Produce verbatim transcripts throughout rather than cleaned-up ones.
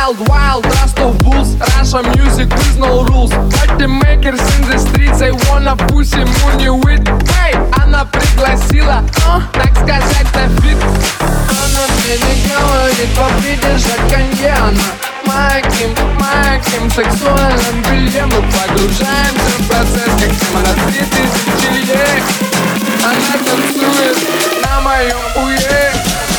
Wild, wild, Rostov Bulls, Russia music with no rules. Party makers in the streets, I wanna pussy money with. Hey, она пригласила, но, так сказать, на фит. Она мне не говорит, попридержать кальяна. Моим, моим сексуальным бельем мы погружаемся в процесс, как тема на три тысячи лет. Она танцует на моем уе.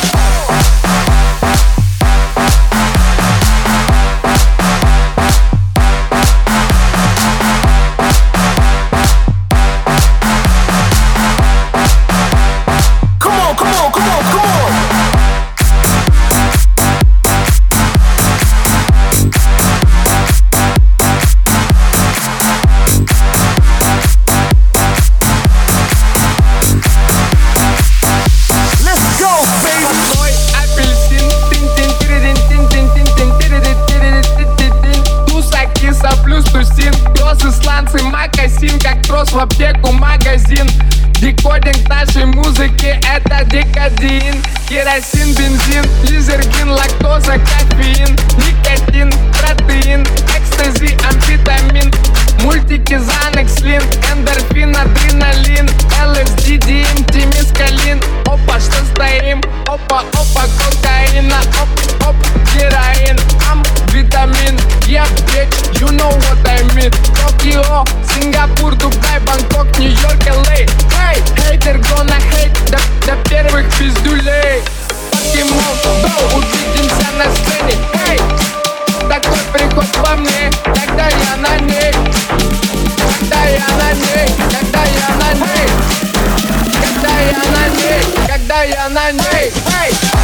Как трос в аптеку магазин. Декодинг нашей музыки — это декадин. Керосин, бензин, лизергин, лактоза, кофеин, никотин, протеин, экстази, амфетамин, мультики, Занекс, Лин, эндорфин, адреналин, ЛСД, ДМТ, мескалин. Опа, что стоим? Опа, опа, кокаина, оп, оп, героин, ам, витамин. Yeah, bitch, you know what I mean. Токио, Сингапур, Дубай, Бангкок, Нью-Йорк, Эл Эй. Hey, хейтер gonna hate до, до первых пиздюлей. Покемон, go, увидимся на сцене. Hey, такой приход во мне, когда я на ней. Когда я на ней, когда я на ней. Когда я на ней, когда я на ней. Hey.